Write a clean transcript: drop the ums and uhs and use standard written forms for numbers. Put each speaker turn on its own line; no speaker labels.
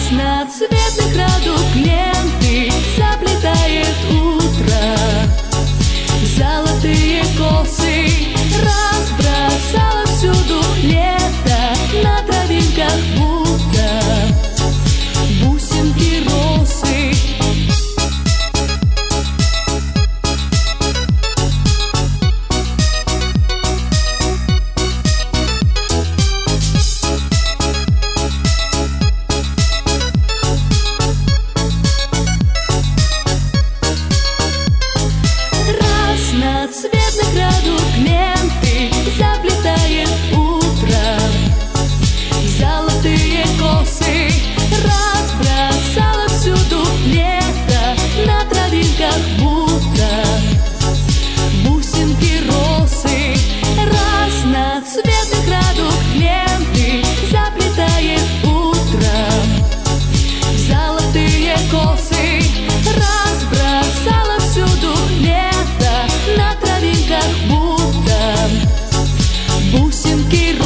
Разноцветных радуг ленты заплетает утро. Золотые косы разбросала всюду лето, на травинках будто бусинки росы. Разноцветных радуг ленты заплетает утро. Золотые косы разбросала всюду лето, на травинках будто бусинки росы. Разноцветных радуг ленты заплетает утро. Золотые косы разбросала всюду лето, на травинках будто бусинки росы.